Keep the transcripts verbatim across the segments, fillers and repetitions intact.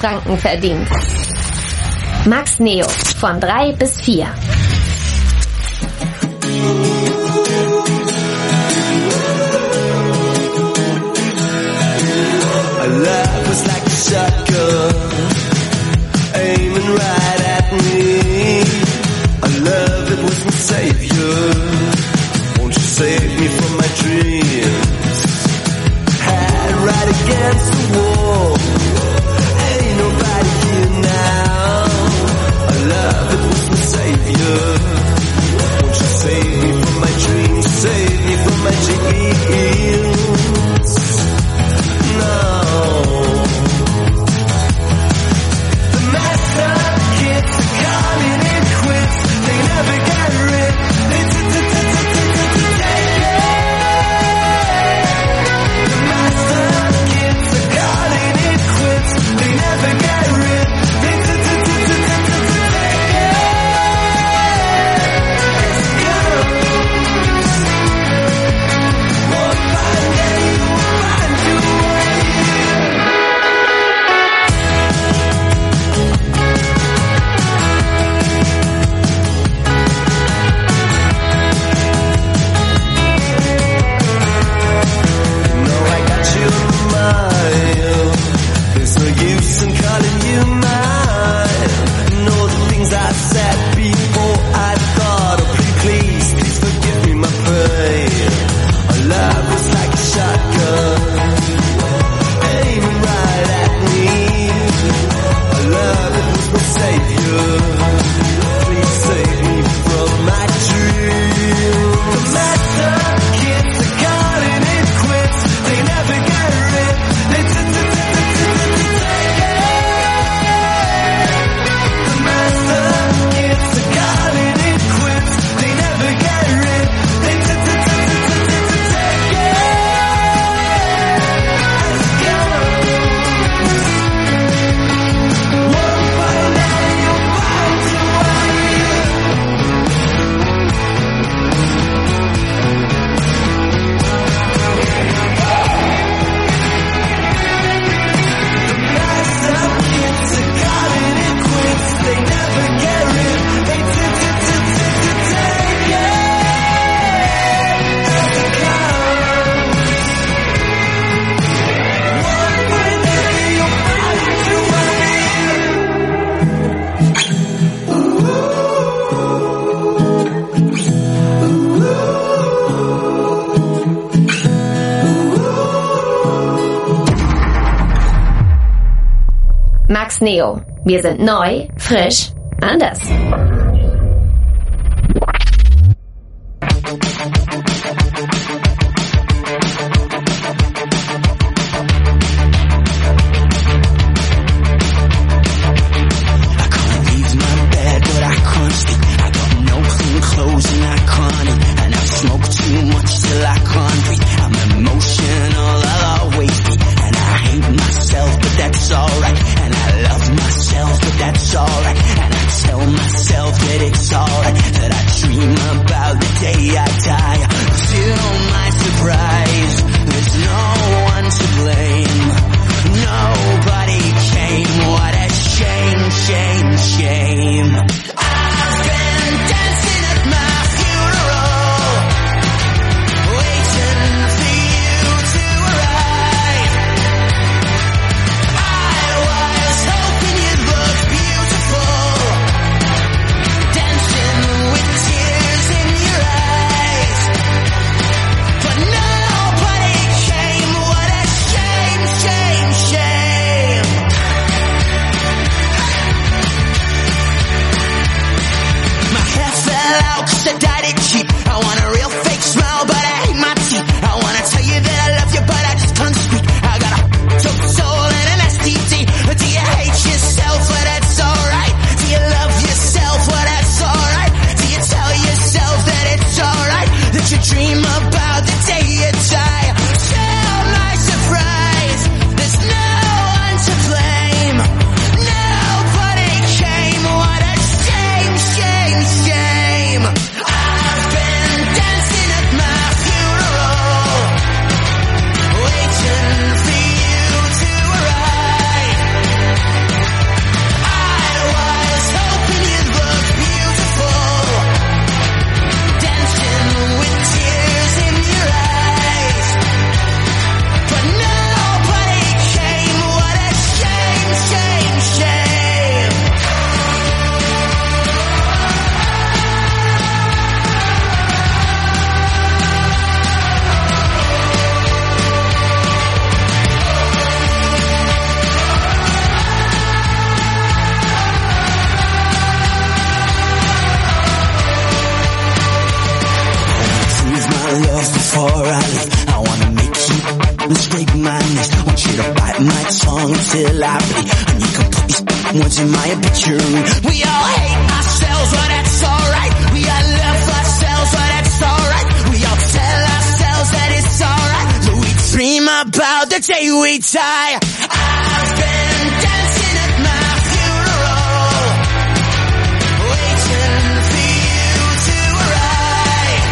Franken verdient. Max Neo von drei bis vier. Our love was like a shotgun, aiming right at me. Our love, it was my savior. Won't you save me from my dreams? Head right against the wall, ain't nobody here now. Our love, it was my savior. Won't you save me from my dreams? Save me from my dreams. No. The master kids are calling in quits. They never get rid. They take it. The master kids are calling in quits. They never get rid. They take it. One fine day you'll find your way. No, I got you in mind. There's no use in calling you mine. Know the things I said before I thought. Oh, pretty please, please forgive me my pain. Our love was like a shotgun, aiming right at me. Our love, it was my savior. Please save me from my dreams. The master kids are calling it quits. They never get rid. They t- t- t- t- take it. The master kids are calling it quits. They never get rid. They t- t- t- t- t- take it. Let's go. One fine day you'll find your way. Some kids are calling it quits. They never get rid. They t- t- t- t- t- take it. As it comes. One fine day you'll find your Max Neo. Wir sind neu, frisch, anders. I can't leave my bed, but I can't sleep. I got no clean clothes and I can't eat. And I smoke too much till I can't breathe. I'm emotional, I'll always be. And I hate myself, but that's alright. And I love myself, but that's alright. And I tell myself before I leave. I wanna make you scrape my knees. Want you to bite my tongue till I bleed. And you can put these words in my obituary. We all hate ourselves, but that's alright. We all love ourselves, but that's alright. We all tell ourselves that it's alright. So we dream about the day we die. I've been dancing at my funeral, waiting for you to arrive.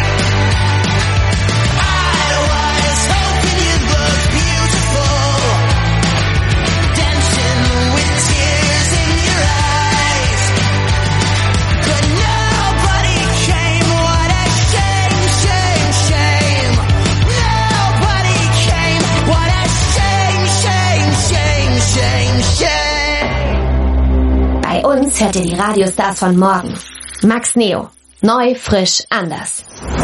I was hoping you'd look beautiful, dancing with tears in your eyes. But nobody came, what a shame, shame, shame. Nobody came, what a shame, shame, shame, shame, shame. Bei uns hört ihr die Radiostars von morgen. Max Neo. Neu, frisch, anders.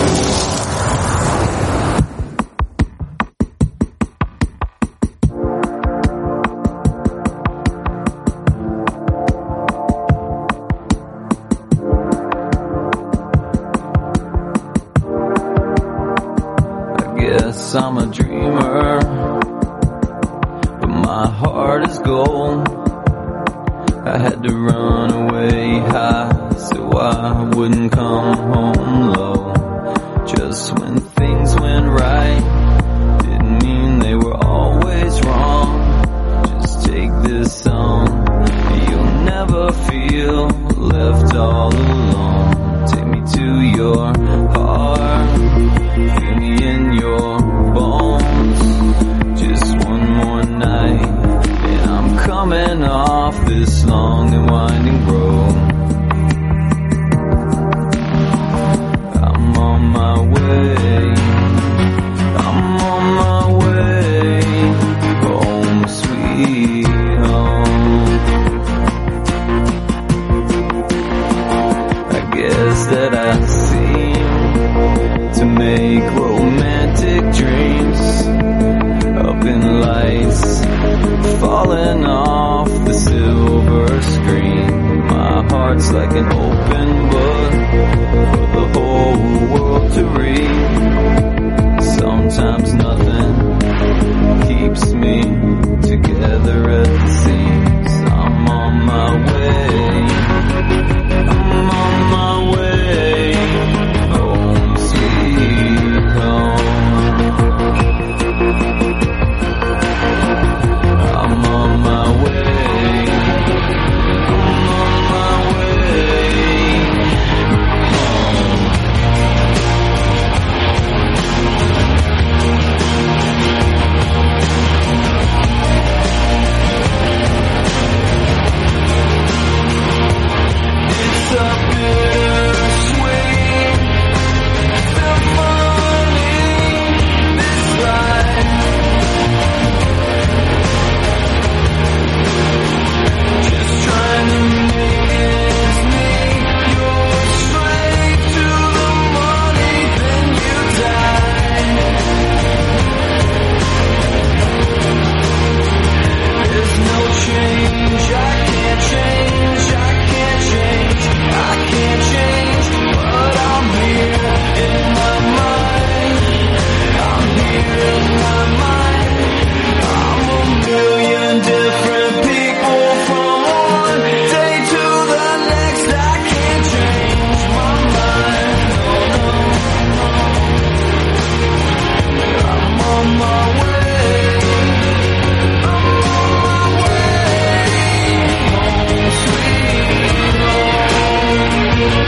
I guess I'm a dreamer, but my heart is gold. I had to run away high so I wouldn't come home low. Just when things went right, didn't mean they were always wrong. Just take this song, you'll never feel left all alone. Take me to your heart, feel me in your bones. Just one more night, and I'm coming off this long and winding road. I'm on my way, I'm on my way, home sweet home. I guess that I seem to make romantic dreams up in lights falling off the silver screen. My heart's like an open book for the whole world to read. Sometimes nothing keeps me together at the seams. I'm on my way, I'm on my way, home sweet home. I'm on my way, I'm on my way home. It's a bittersweet symphony, this life. Just trying to miss me. You're straight to the money, then you die. There's no change, I can't change, I can't change, I can't change, but I'm here in my mind. I'm here in my mind. I'm a million different people from one day to the next. I can't change my mind. No, no. I'm on my way. I'm on my way. Home sweet home.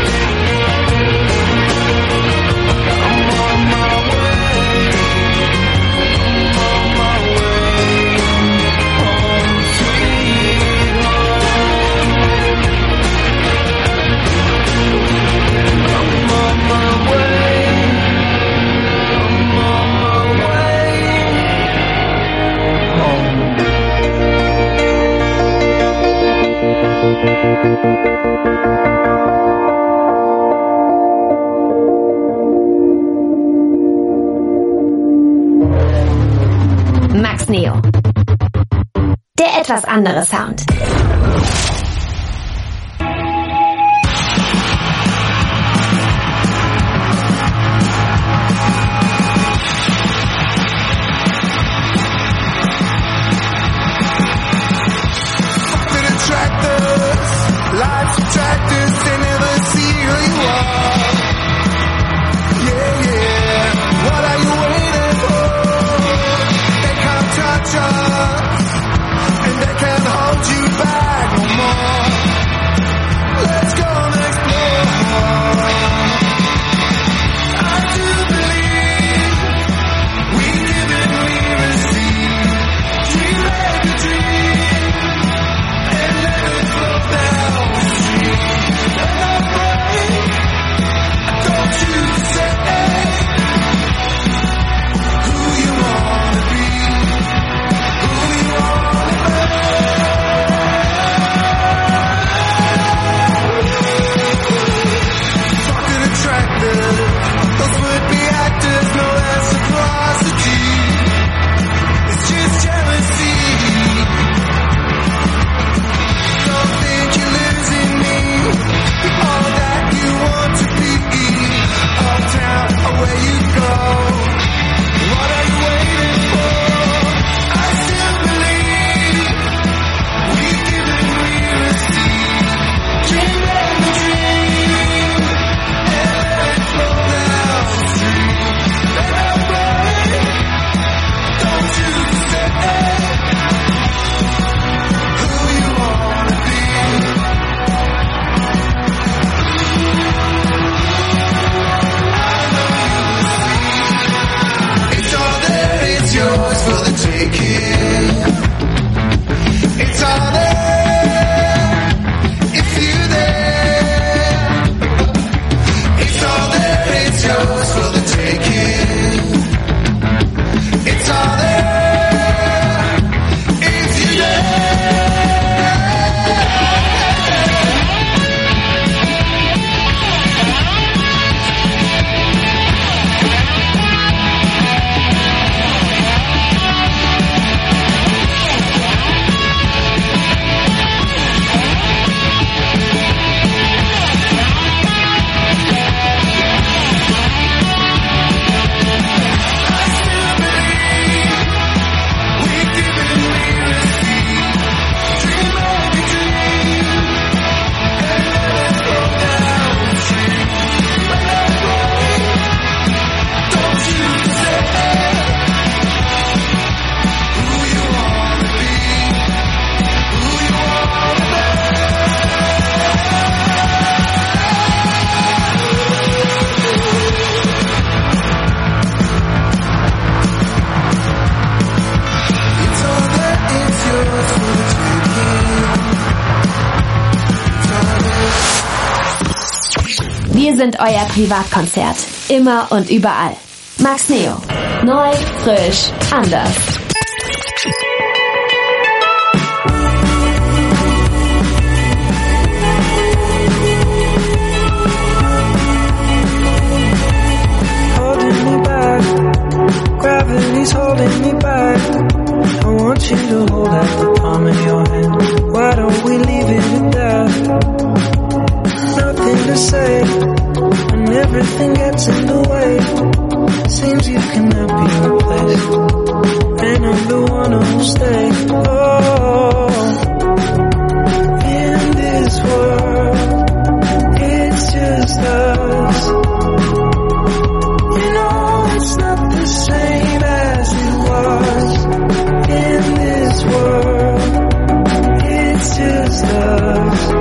I'm on my way. I'm on my way. Home sweet home. I'm on my way. I'm on my way home. Max Neo. Der etwas andere Sound. taking. It's all there if you're there. It's all there, it's yours for the taking. It's all there if you're there. Wir sind euer Privatkonzert. Immer und überall. Max Neo. Neu, frisch, anders. Holding me back, gravity's holding me back. I want you to hold out the palm of your hand. Why don't we leave it at that? Nothing to say when everything gets in the way. Seems you cannot be replaced, and I'm the one who'll stay. Oh, in this world, it's just us. You know it's not the same as it was. In this world, it's just us.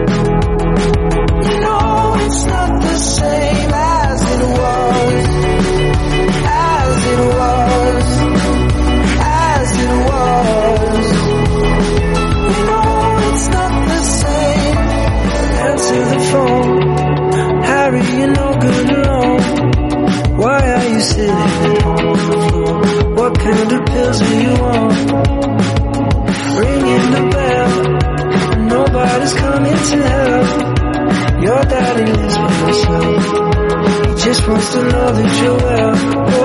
It's not the same as it was, as it was, as it was. You know it's not the same. Answer the phone, Harry, you're no good alone. Why are you sitting at home on the floor? What kind of pills are you on? Ringing the bell, and nobody's coming to help. Your daddy lives by himself. He just wants to know that you're well.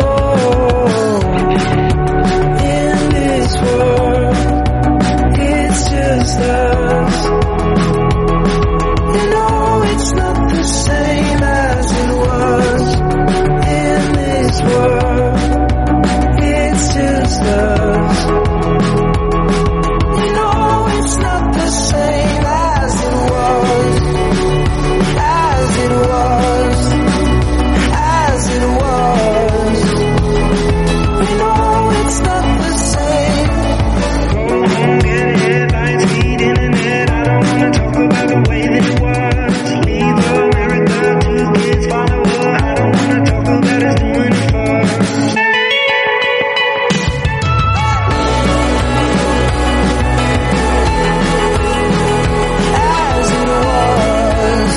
Oh, in this world, it's just us. You know it's not the same as it was. In this world, it's just us. You know it's not the same as it was. As it was, as it was. You know it's not the same. Go home, get headlines, feed internet. I don't wanna talk about the way that it was. Leave America, two kids follow her. I don't wanna talk about us doing it first. As it was.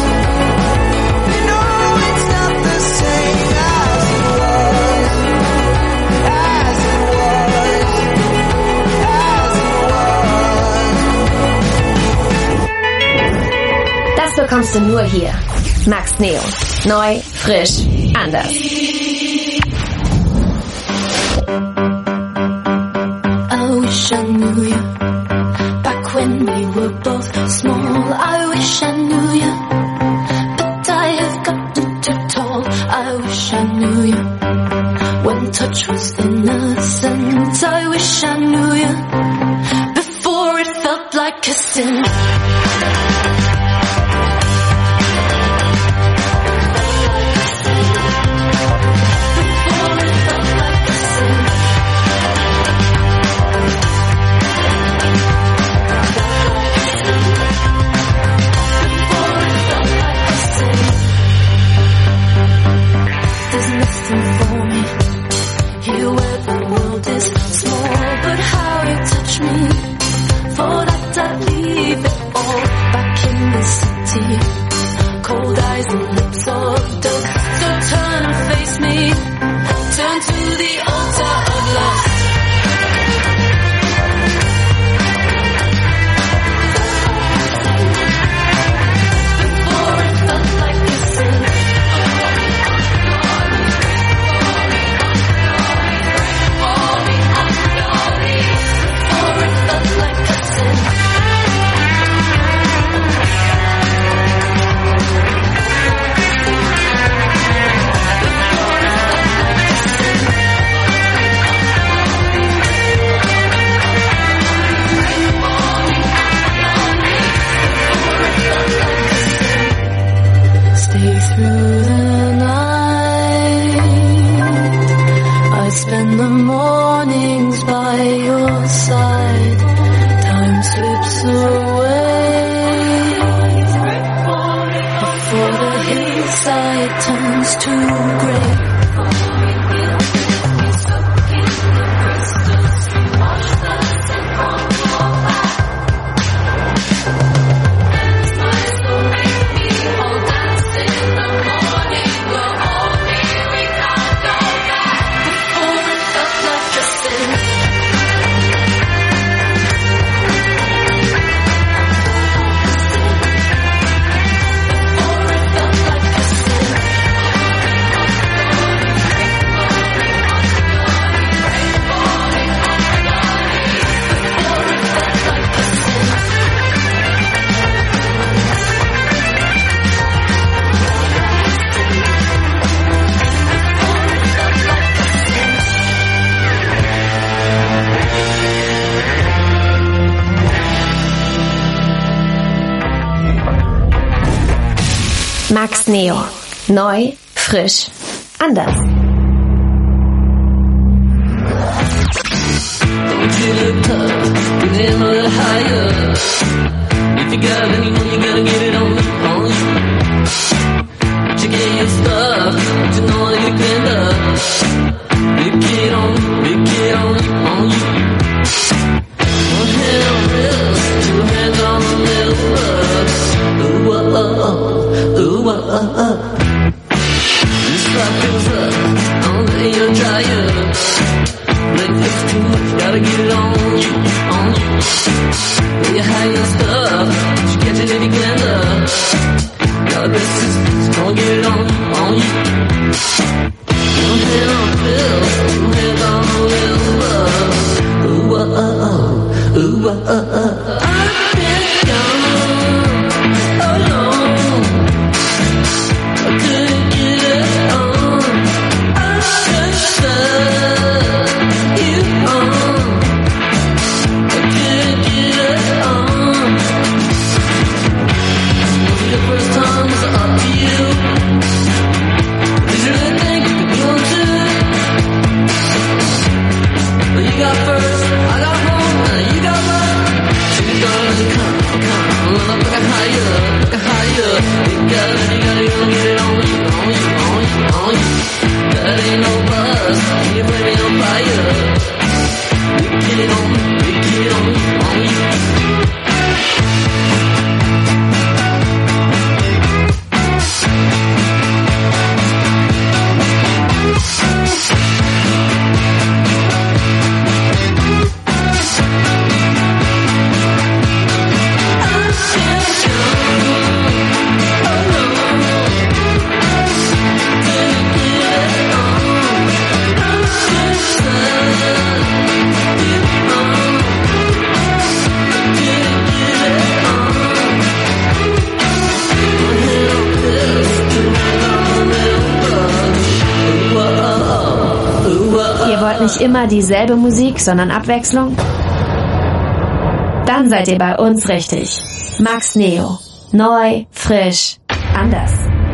Das bekommst du nur hier. Max Neo. Neu, frisch, anders. I wish I knew you back when we were both small. I wish I knew you, but I have gotten too tall. I wish I knew you when touch was innocent. I wish I knew you before it felt like a sin. Before it cold eyes and lips of dust. So turn and face me, turn to the altar of lust. Before it felt like a sin, before it felt like a sin. Stay through the night. I spend the mornings by your side. Time slips away before the hillside turns to grey. Max Neo. Neu, frisch, anders. Don't you look tough, get in a little higher. If you got it, you know you gotta get it on, on you. Check out your stuff, but you know that you can up. Big kid on, big kid on, on you. One hand on the wrist, two hands on the middle bus. Ooh, uh, uh, uh, ooh, uh, uh, uh. This spot goes up, I'll lay your dryer. Let it takes too much, gotta get it on you, on you. Lay your high your stuff, you catch it if you can up. God rest his peace, gonna get it on, on you. One hand on the bill, two hands on the little bus. Ooh, uh, uh, uh, ooh, uh, uh, uh. I've been gone, alone. I couldn't get it on. I just love you on. I couldn't get it on. The first time was up to you. Did you really think you could be on two? Well, you got first, I got home, and you got love. You gotta come, come, look like a higher, like a higher. You gotta, you gotta, you gotta get it on you, on you, on you, on you. That ain't no buzz, you play me on fire. We get it on, we get it on, on you. Ihr wollt nicht immer dieselbe Musik, sondern Abwechslung? Dann seid ihr bei uns richtig. Max Neo. Neu, frisch, anders.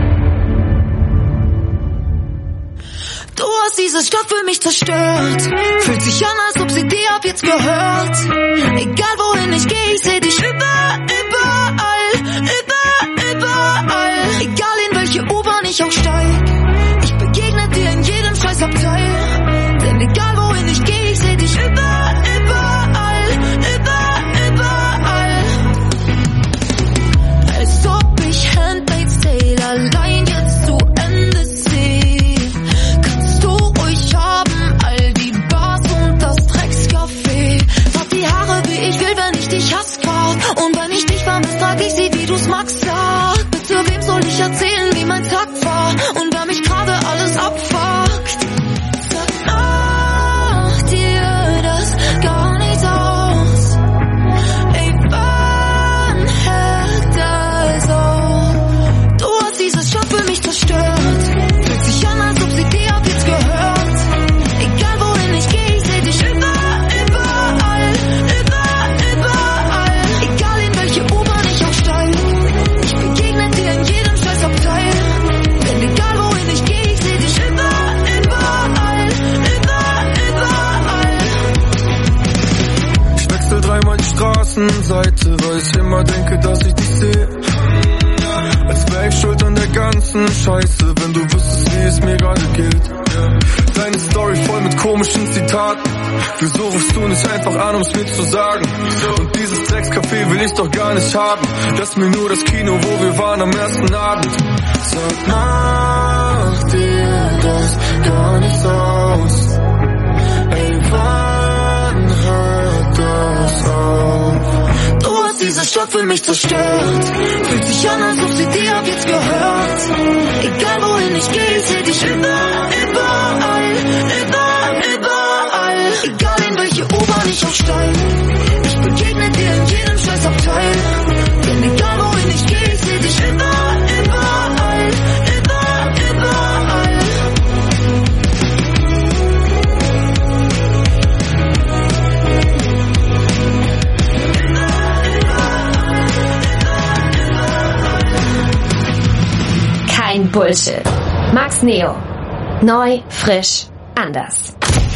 Du hast diese Stadt für mich zerstört. Fühlt sich an, als ob sie dir ab jetzt gehört. Egal wohin ich gehe, ich seh dich über, überall, über, überall. Egal in welche U-Bahn ich auch steig, ich begegne dir in jedem Scheißabteil. Denn egal wohin ich gehe, ich seh dich über, überall, über, überall. Als ob ich Handmaid's Tale ich erzählen, wie mein Tag war und wer mich gerade alles abfuckt. Sag, mach dir das gar nicht aus. Ey, wann hört das auf? Du hast dieses Job für mich zerstört. Fühlt sich an, als ob sie dir ab jetzt gehört. Egal wohin ich geh, ich seh dich überall, überall, überall, überall. Egal in welche U-Bahn ich auch steig, ich begegne dir in jedem Scheißabteil. Denn egal wohin ich geh, ich seh dich überall, überall, überall, überall. Ich wechsel dreimal die Straßenseite, weil ich immer denke, dass ich dich sehe. Als wär ich schuld an der ganzen Scheiße, wenn du wüsstest, wie es mir gerade geht. Deine Story voll mit komischen Zitaten. Wieso rufst du nicht einfach an, um's mir zu sagen? Und dieses Dreckscafé will ich doch gar nicht haben. Lass mir nur das Kino, wo wir waren am ersten Abend. Sag, mach dir das gar nicht aus. Ey, wann hört das auf? Du hast dieses Job für mich zerstört. Fühlt sich an, als ob sie dir ab jetzt gehört. Egal wohin ich geh, ich seh dich überall, überall, überall, überall. Egal in welche U-Bahn ich auch steig, ich begegne dir in jedem Scheißabteil. Denn egal wohin ich geh, ich seh dich überall, überall, überall, überall. Kein Bullshit. Max Neo. Neu, frisch, anders.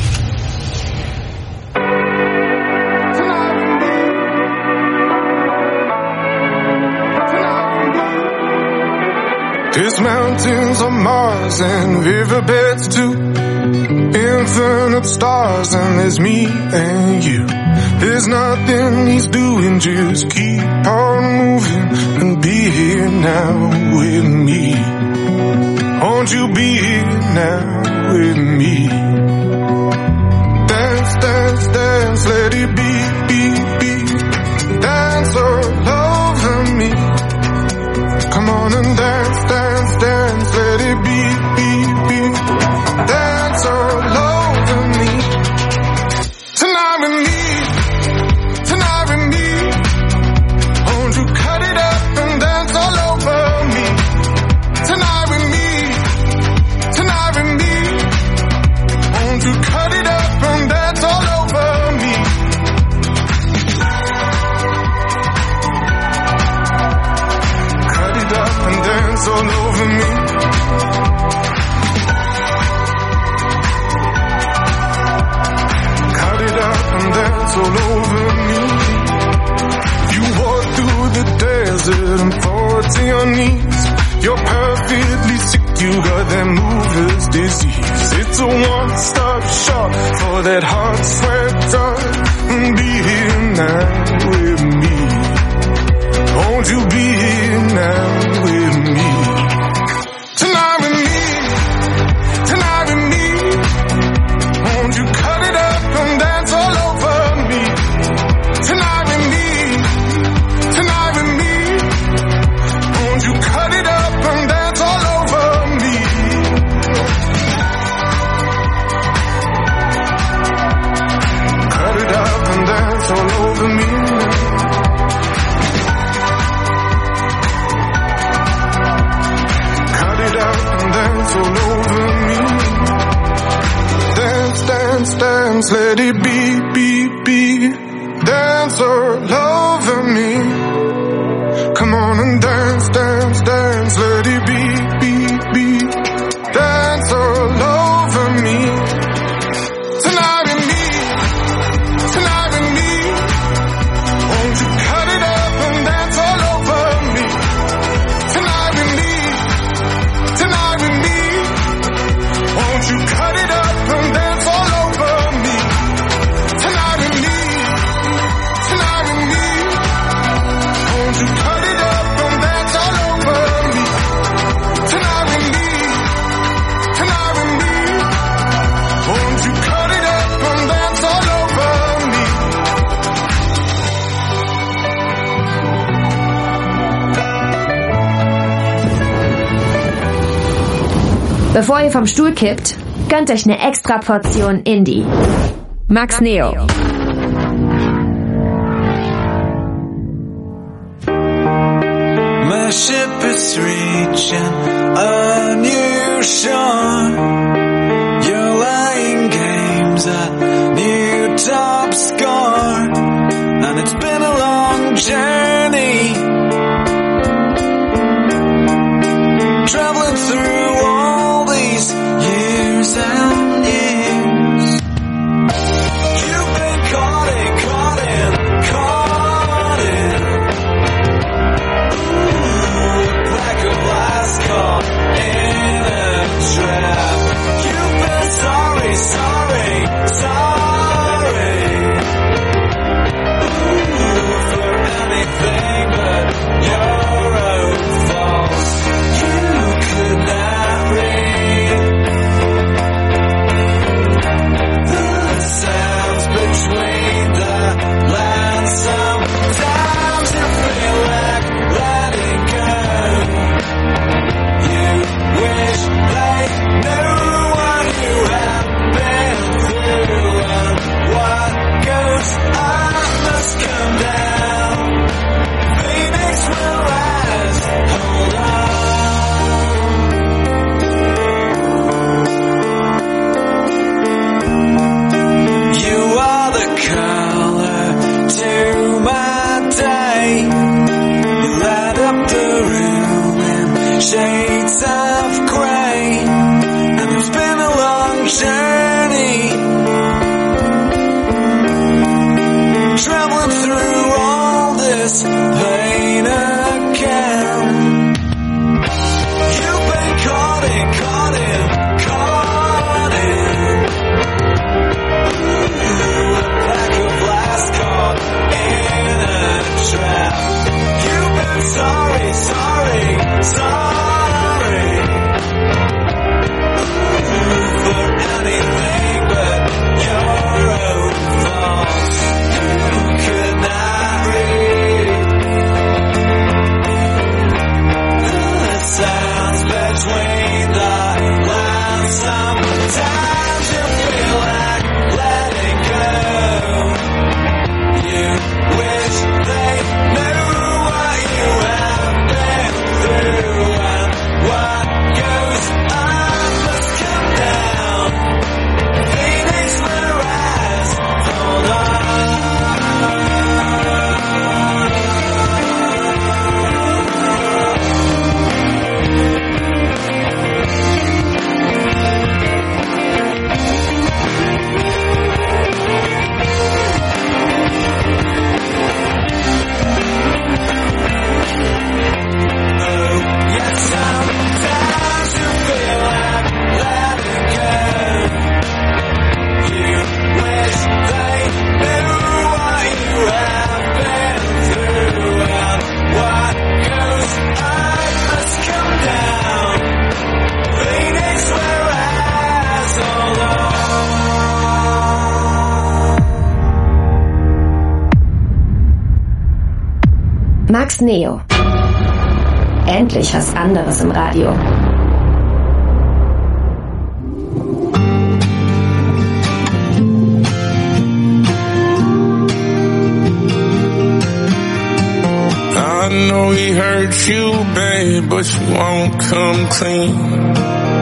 There's mountains on Mars and riverbeds too. Infinite stars and there's me and you. There's nothing he's doing, just keep on moving and be here now with me. Won't you be here now with me? Dance, dance, dance, let it be, be, be. Dance all over me. Come on and dance, dance, dance, let it be, be, be. Dance all over me. Tonight with me, tonight with me. Won't you cut it up and dance all over me? Tonight with me, tonight with me. Won't you cut it up and dance all over me? Cut it up and dance all over me. Cut it up and dance all over me. You walk through the desert and fall to your knees. You're perfectly sick, you got that mover's disease. It's a one-stop shop for that hot sweat drug. Be here now with me. Won't you be here now with me? Tonight with me, tonight with me. Won't you cut it up and dance all over me? Tonight with me, tonight with me. Won't you cut it up and dance all over me? Cut it up and dance all over me. Cut it up and dance all over me. Dance, dance, dance, let it be, be, be. Dance all over me. Come on and dance, dance, dance, let it be, be, be. Dance all over me. Tonight with me, tonight with me. Won't you cut it up and dance all over me? Tonight with me, tonight with me. Won't you cut it up and dance all over me? Bevor ihr vom Stuhl kippt, gönnt euch eine extra Portion Indie. Max Neo. My ship is reaching a new shore. You're lying games, a new top score. And it's been a long journey, traveling through all these years and years. You've been caught in, caught in, caught in. Ooh, a pack of lies caught in a trap. You've been sorry, sorry, sorry. Ooh, for anything but your own fault. You could not read the sounds between the lines. Sometimes you feel like letting go. You wish they knew what you have been through and what goes on must come down. Phoenix will rise. Hold on. You are the color to my day. You light up the room in shades of grey. And it's been a long journey, traveling through all this pain again. You've been caught in, caught in, caught in. Ooh, a pack of lies caught in a trap. You've been sorry, sorry, sorry. Ooh, for anything but your own fault. You could not read the sounds between the lines. Sometimes you feel like letting go. You wish they knew what you have been through and what goes on must come down. Phoenix will rise. Hold on. Oh, yes, sometimes you feel like letting go. You wish they knew what you have been through and what goes on must come down. Phoenix will rise. Hold on. Max Neo. Endlich was anderes im Radio. I know he hurt you bad, but you won't come clean.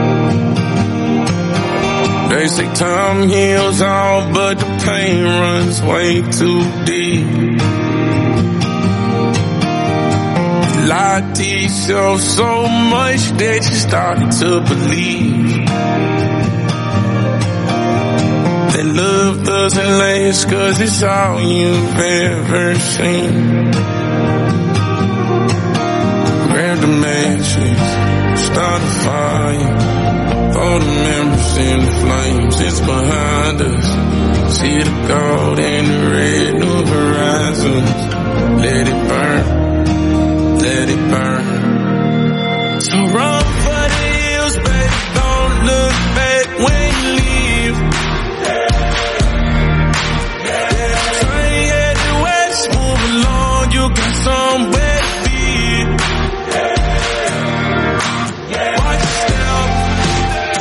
They say time heals all, but the pain runs way too deep. Lied to yourself so much that you started to believe that love doesn't last, 'cause it's all you've ever seen. Grab the matches, start a fire, throw the memories in the flames. It's behind us. See the gold and the red new horizons. Let it burn, let it burn. So run for the hills, baby, don't look back when you leave. Train headed west, move along, you got somewhere to be. Watch your step,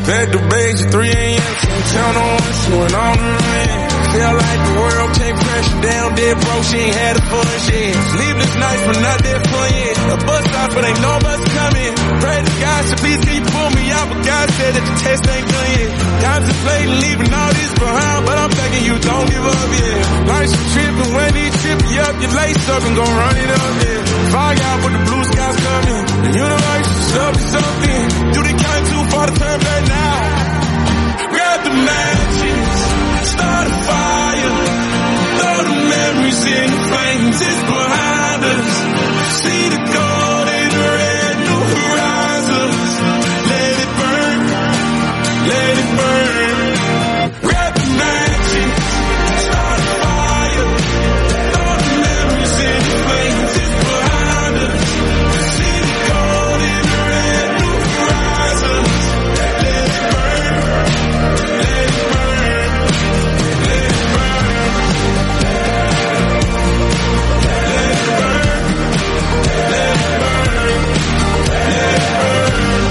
Back to base at three a.m. Can't count on one, she went on the run. Feel like the world came crashing down, dead broke, she ain't had a fun shit. Sleepless nights, but not that fun yet. A bus stop, but ain't no bus coming. Pray to God, so please can you pull me out? But God said that the test ain't done yet. Contemplating leaving all this behind, but I'm begging you, don't give up yet. Life's a trip, and when he trip you up, you lace up and gon' run it up, yeah. Fog out, but the blue skies coming. The universe is up to something. Do they count too far to turn back now? Grab the matches, start a fire. Throw the memories in the flames, it's behind us. See the gold in the red, new horizons. Let it burn, let it burn. Grab the matches, start a fire. Throw the memories in the flames, it's behind us. See the gold in the red, new horizons. Let it burn, let it burn, let it burn. Let it burn, let it burn, let it burn.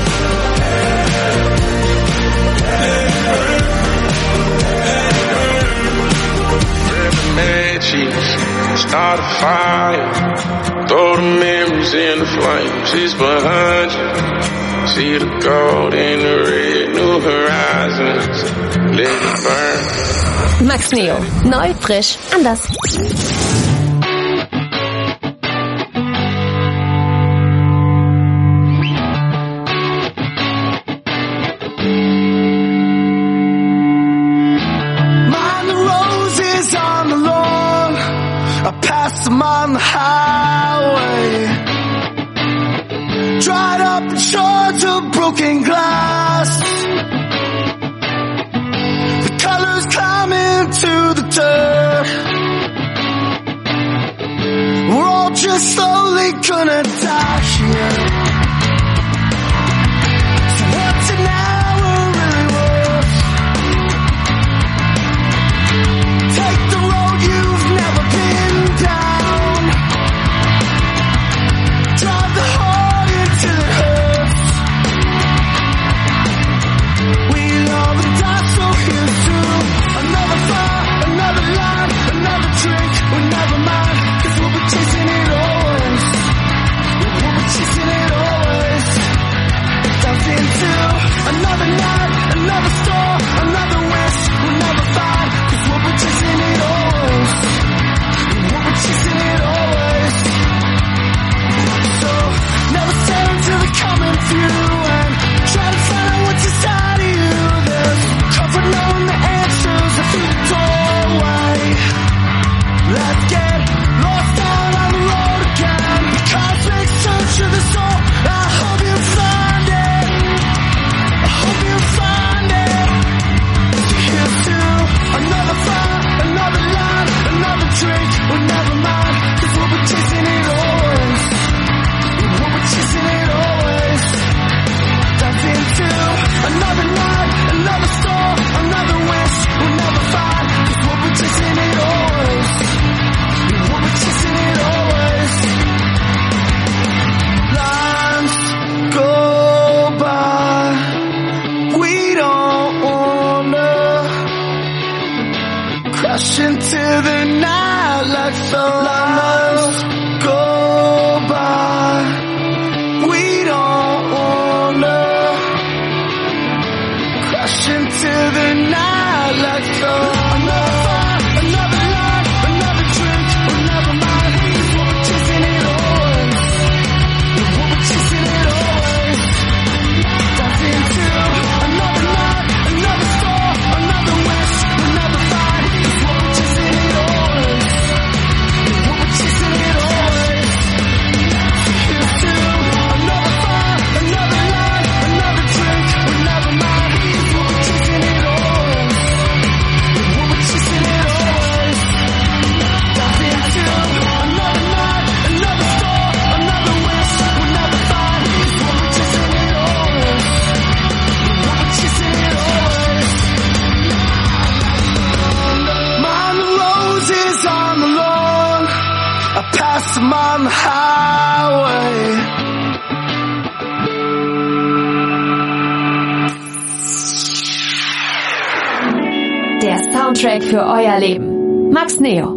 Let it burn, let it burn. Grab the matches, start a fire. Throw the memories in the flames, it's behind you. See the gold in the red, new horizons. Let it burn. Max Neo. Neu, frisch, anders. Mind the roses on the lawn, I pass them on the highway. Dried up and shards of broken glass. The colors climb into the dirt. We're all just slowly gonna die here. So what's an hour really worth? Take the road you've never been down. Drive the heart until it hurts. We love and die so here soon. Another fire, another line, another drink. Well, never mind, cause we'll be chasing it always. We'll be chasing it always. Dive into another night, another store, another wish. We'll never find, cause we'll be chasing it always. We'll be chasing it always. So, never settle till the coming few and try to find out what's inside of you. There's comfort knowing the answers are through the doorway. Let's get lost out on the road again. Cosmic search of the soul. I hope you find it. I hope you find it. So here's to another fire, another line, another drink. Well, never mind, cause we'll be chasing it always. We'll be chasing it always. Dive into another night, another store, another wish. We'll never find, cause we'll be chasing it always. We'll be chasing it always. Lines go by, we don't wanna crash into the night like the lines go by. We don't wanna crash into the night like the another fire, another line, another drink. Well, never mind, cause we'll be chasing it always. We'll be chasing it always. Dive into another night, another store, another wish. We'll never find, cause we'll be chasing it always. We'll be chasing it always. Here's to another fire, another line, another drink. We'll never mind, cause we'll be chasing it always. Soundtrack für euer Leben. Max Neo.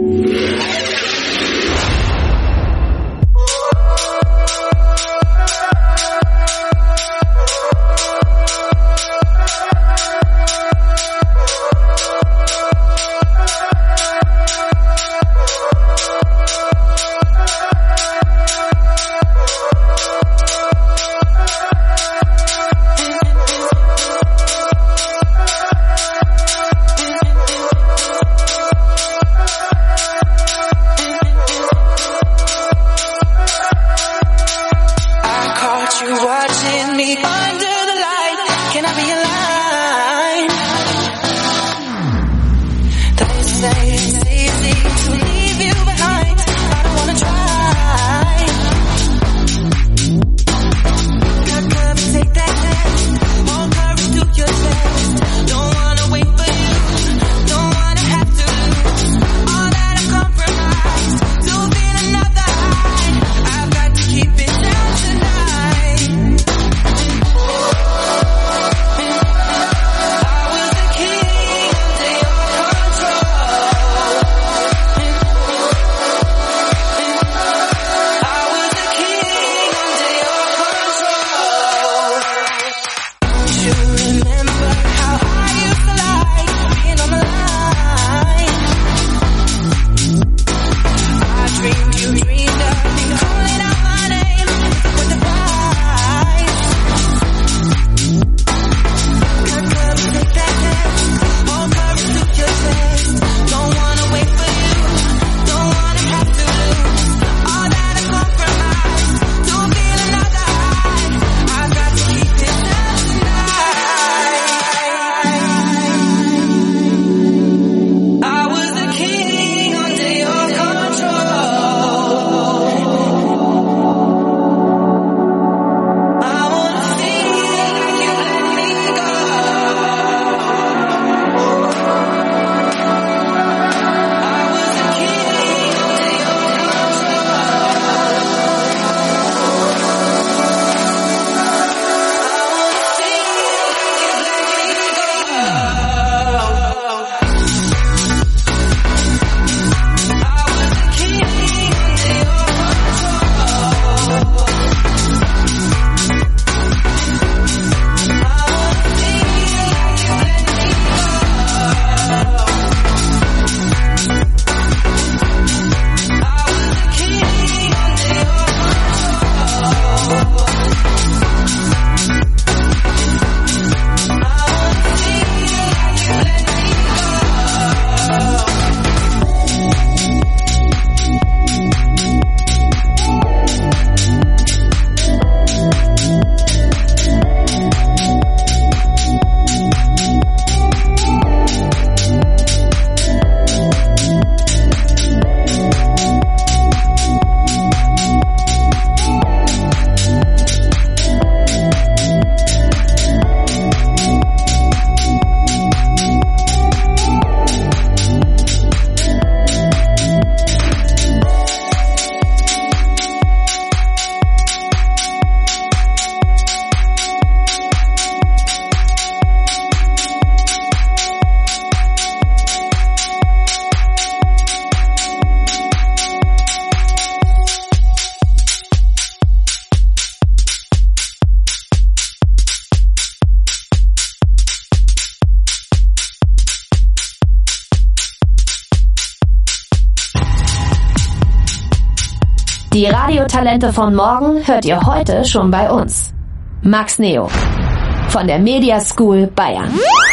Die Radiotalente von morgen hört ihr heute schon bei uns. Max Neo von der Media School Bayern.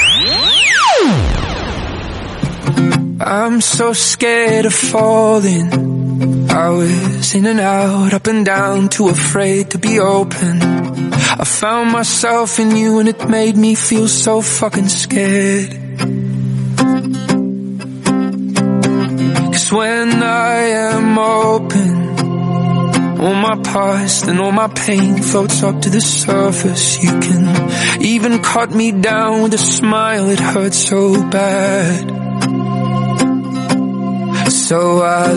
I'm so scared of falling. I was in and out, up and down, too afraid to be open. I found myself in you and it made me feel so fucking scared. Cause when I am open, all my past and all my pain floats up to the surface. You can even cut me down with a smile, it hurts so bad. So I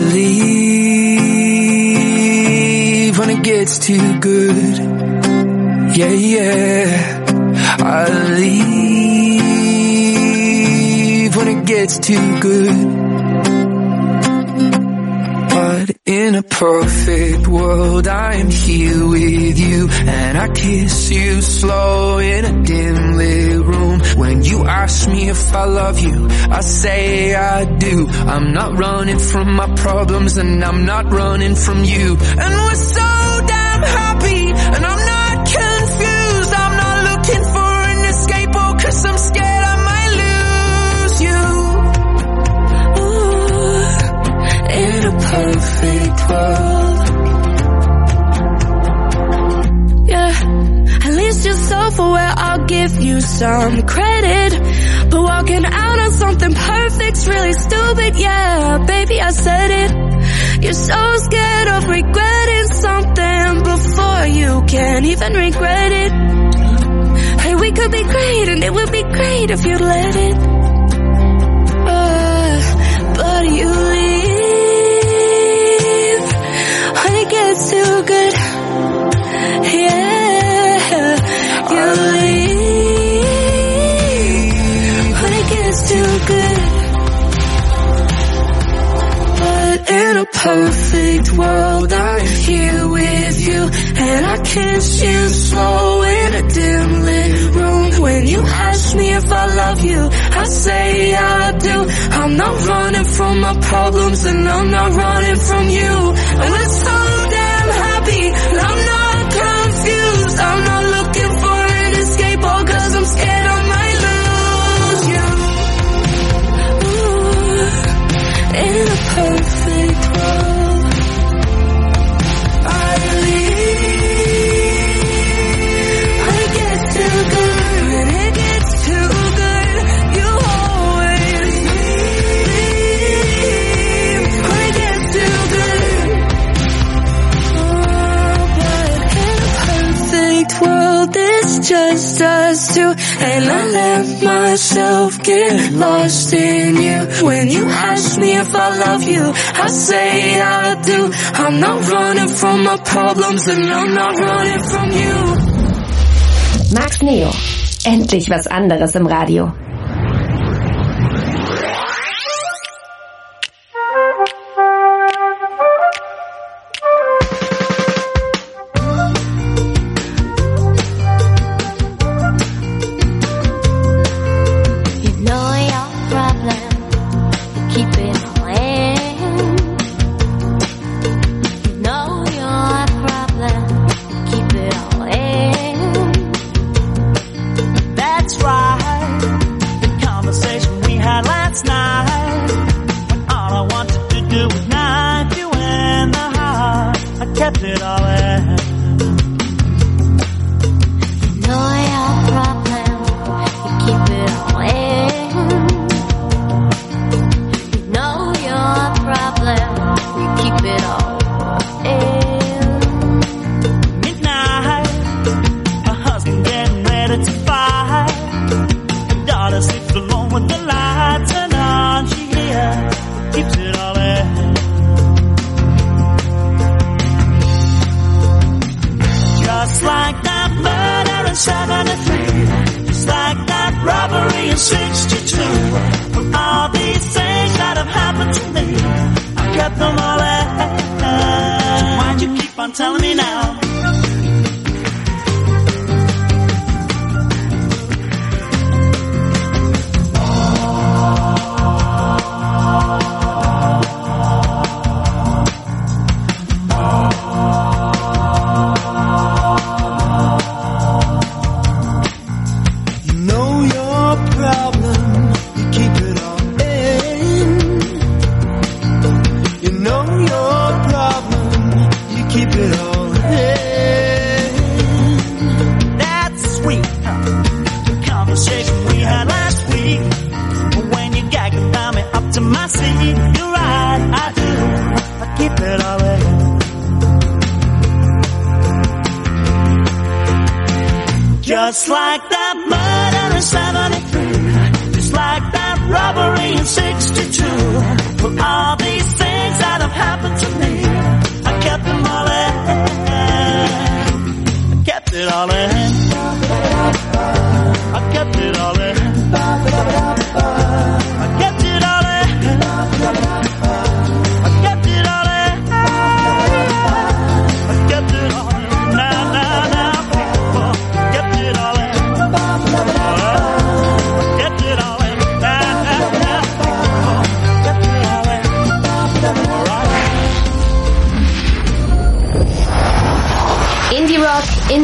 leave when it gets too good. Yeah, yeah. I leave when it gets too good. But in a perfect world, I am here with you, and I kiss you slow in a dim lit room. When you ask me if I love you, I say I do. I'm not running from my problems, and I'm not running from you. And we're so damn happy, and I'm not confused. I'm not looking for an escape, oh, 'cause I'm scared I might lose you. Ooh, in a perfect world. Yeah, at least you're self-aware, I'll give you some credit. But walking out on something perfect's really stupid, yeah, baby, I said it. You're so scared of regretting something before you can even regret it. Hey, we could be great, and it would be great if you'd let it. Uh, but you leave when it gets too good. Yeah, you leave when it gets too good. In a perfect world, I'm here with you, and I kiss you slow in a dim lit room. When you ask me if I love you, I say I do. I'm not running from my problems, and I'm not running from you. And we're so damn happy, and I'm not confused. I'm not looking for an escape, all 'cause I'm scared I might lose you. Ooh, in a perfect world, I leave when it gets too good. When it gets too good, you always leave when it gets too good. Oh, but in a perfect world, it's just us two, and I let myself get lost in you. When you ask me if I love you, I say I do. I'm not running from my problems, and I'm not running from you. Max Neo. Endlich was anderes im Radio. Just like that murder in seventy-three, just like that robbery in sixty-two. Well, all these things that have happened to me, I kept them all in. I kept it all in. I kept it all in. I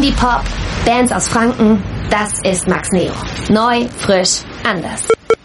Indie-Pop, Bands aus Franken, das ist Max Neo. Neu, frisch, anders.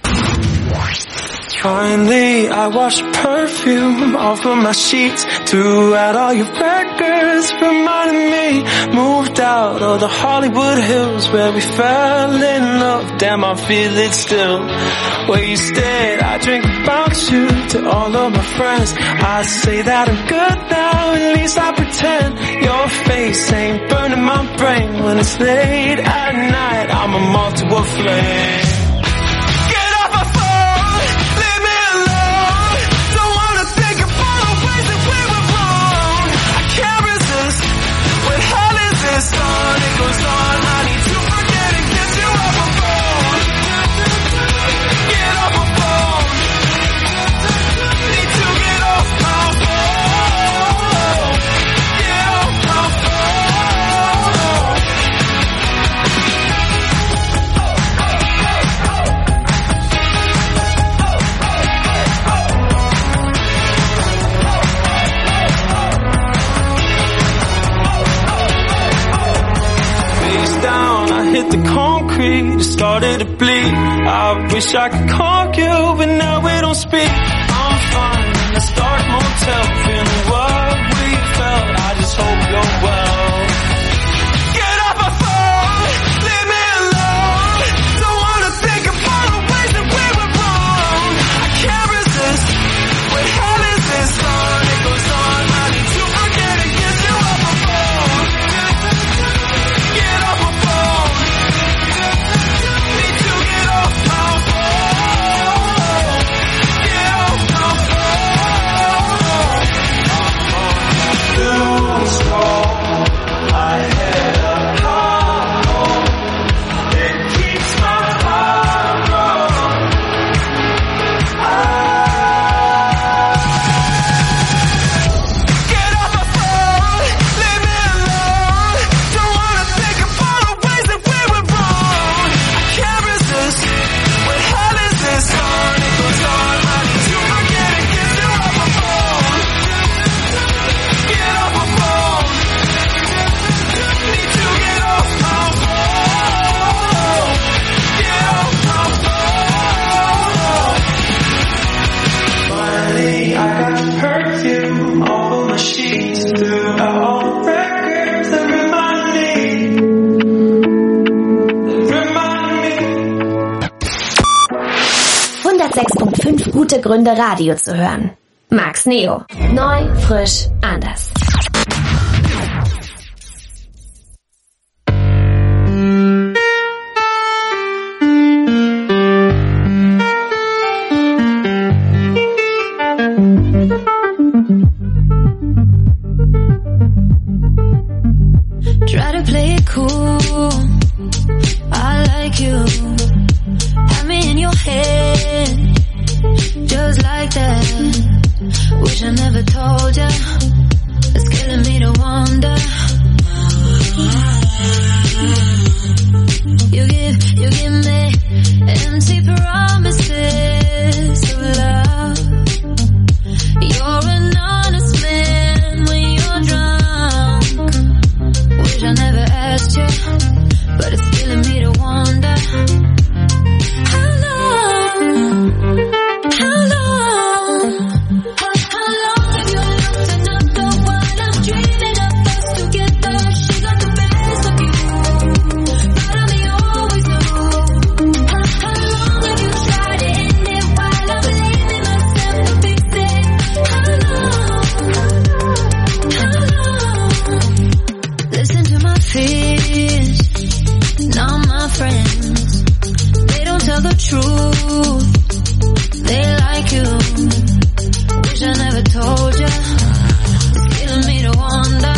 Finally, I wash perfume off of my sheets, threw out all your records, reminding me, moved out of the Hollywood hills where we fell in love. Damn, I feel it still. Wasted, I drink about you to all of my friends. I say that I'm good now, at least I pretend. Your face ain't burning my brain when it's late at night. I'm a moth to a flame. It goes on, I need to forget and get you off my phone. Get off my phone. Need to get off my phone. Get off my phone. Down, I hit the concrete, it started to bleed. I wish I could call you, but now we don't speak. I'm fine in the Stark Motel, feeling what we felt. I just hope you're well. Get off my phone, leave me alone. Don't wanna think about the ways that we were wrong. I can't resist. What hell is this on? It goes on. I need to forget and get you off my phone. Get off my phone. Need to get off my phone. Get off my phone. Too strong. I had a heart home. It keeps my heart wrong. Get off my phone. Leave me alone. Don't wanna think about the ways that we were wrong. I can't resist. What hell is this on? It goes on. I need to forget and get you off my phone. Get off my phone. Need to get off my phone. Get off my phone. Finally, I got to perfume all of my sheets, threw out all the records that remind me, that remind me. hundertsechs Komma fünf gute Gründe, Radio zu hören. Max Neo. Neu, frisch, anders. Try to play it cool. I like you. Have me in your head, just like that. Wish I never told ya. It's killing me to wonder. You give, you give me empty promises of love. You're an honest man when you're drunk. Wish I never asked you, but it's killing me to wonder. How long? How long? How long have you looked another while I'm dreaming of us together? She got the best of you, but I'm the always know. How, how long have you tried to end it while I'm blaming myself to fix it? How long? How long? Listen to my fears, not my friends. They don't tell the truth. They like you. Wish I never told ya. It's killing me to wonder.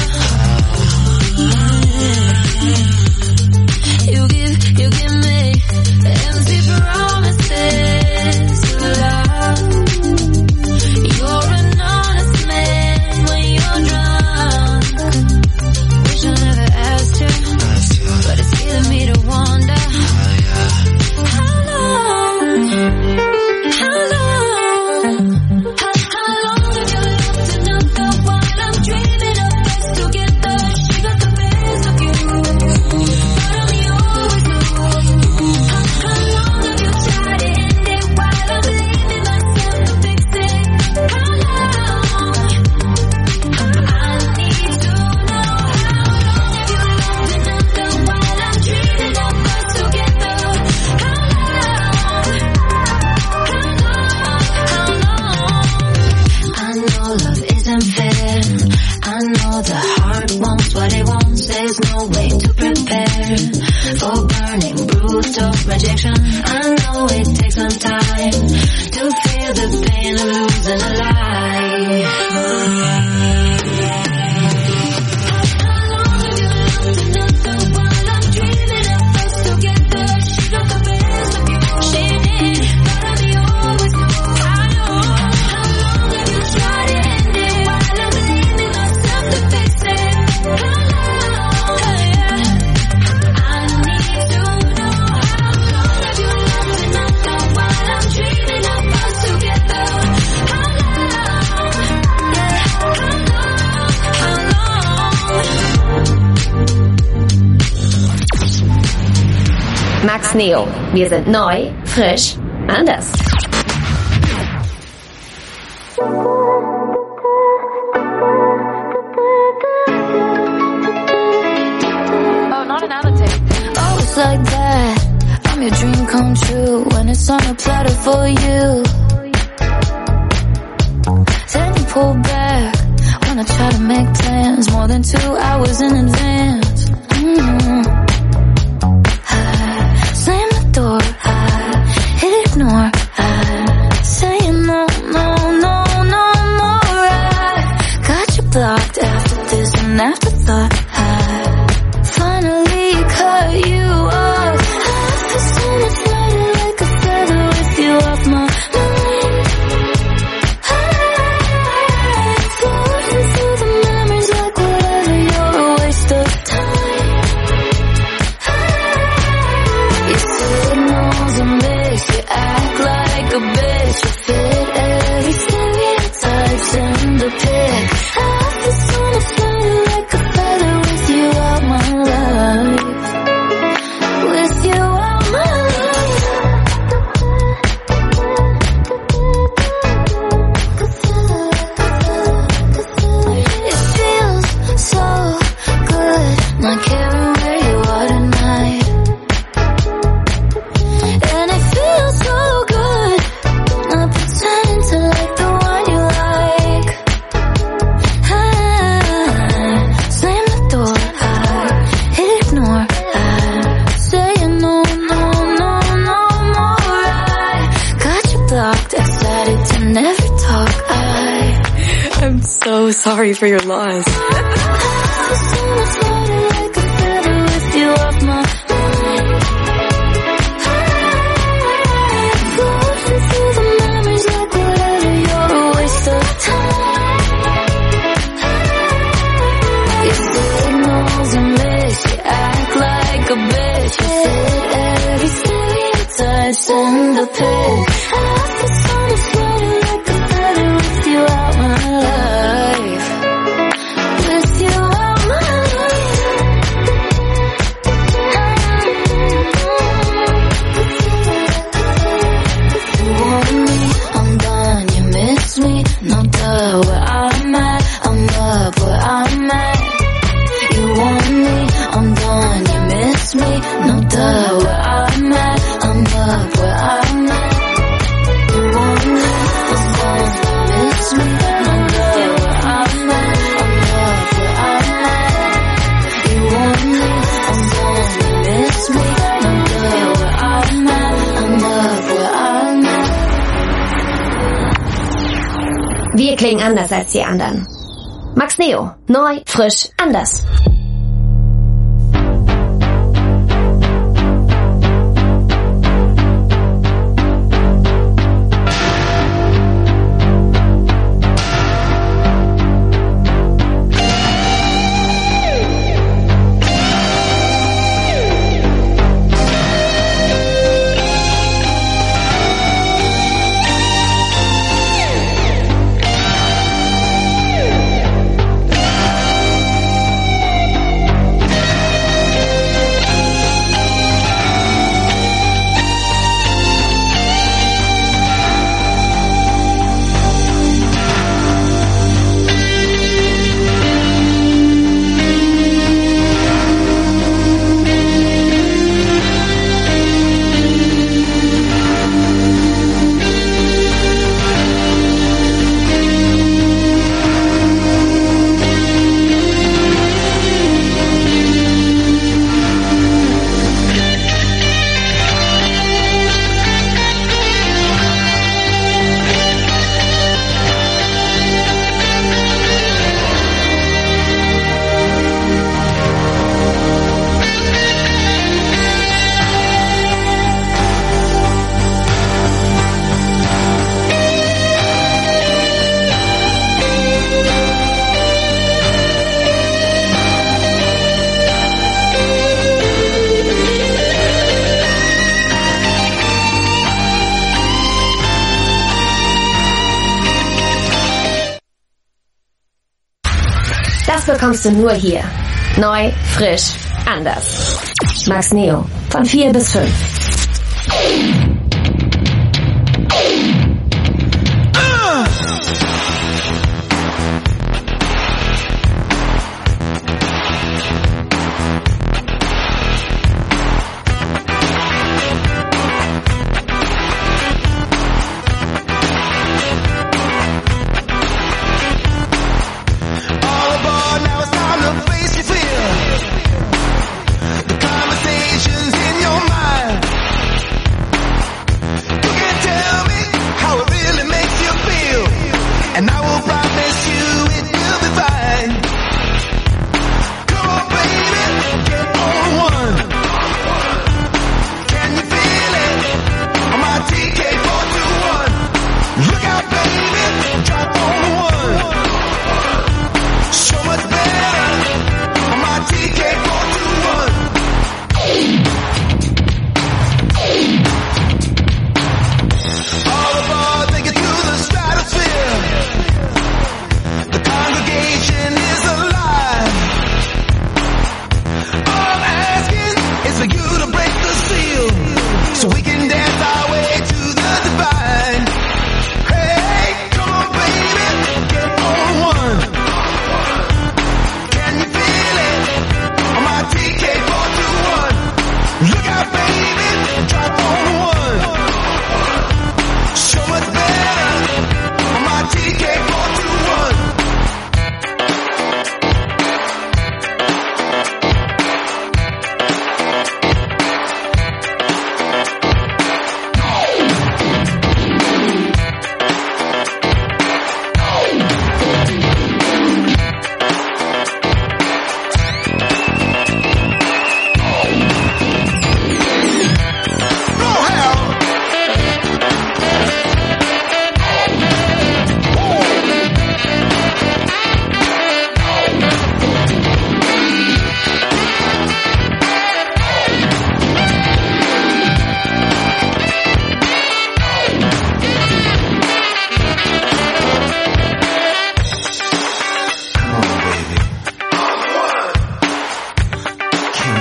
You give, you give me empty promises of love. You're an honest man when you're drunk. Wish I never asked you, but it's killing me to wonder. How long? How long? prepare for burning, brutal rejection. I know it takes some time to feel the pain of losing a life. Max Neo. Wir sind neu, frisch, anders. Oh, not another tape. Oh, it's like that. I'm your dream come true when it's on a platter for you. Then you pull back when I try to make plans more than two hours in advance. Mm-hmm. Slam the door, I ignore, I say no, no, no, no more. I got you blocked after this and afterthought. I finally cut you off. I feel so much lighter like a feather with you off my mind. I'm floating through the memories like whatever, you're a waste of time. You signals and miss, you act like a bitch. You fit every stereotype, send the pic. I feel so much lighter like a feather with you out my life. With you out my life. It feels so good not caring where you are tonight. And it feels so good not pretending to like the one you like. I slam the door, I ignore, I say no, no, no, no more. I got you blocked, excited to never talk. I I'm so sorry for your loss. I feel so much lighter like a feather with you off my mind. Floating through the memories like whatever, you're a waste of time. You signals and miss, you act like a bitch. You fit every stereotype, send the pic. I feel so much lighter like a feather with you out my life. With you out my life. You want me, I'm gone, you miss me. No duh, where I'm at, I'm up where I'm at. You want me, I'm gone, you miss me. No duh, where I'm at, I'm up where I'm at. You want me, I'm gone, you miss me. No duh, where I'm at, I'm up where I'm at. You want me, I'm gone, you miss me. No duh, where I'm at, I'm up where I'm at. Wir klingen anders als die anderen. Max Neo. Neu, frisch, anders. Das bekommst du nur hier. Neu, frisch, anders. Max Neo. Von vier bis fünf.